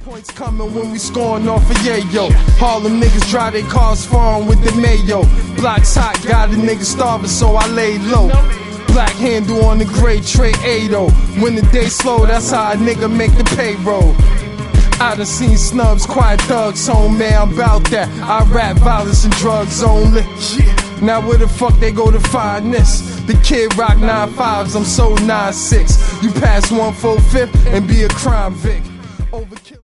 Points coming when we scoring off a yayo. Harlem niggas drive their cars foreign with the mayo. Block's hot, got a nigga starving, so I lay low. Black handle on the gray tray 80. When the day slow, that's how a nigga make the payroll. I done seen snubs, quiet thugs, home man, I'm about that. I rap violence and drugs only. Now where the fuck they go to find this? The kid rock 9.5s, I'm so 9.6. You pass 1/4 and be a crime vic. Overkill.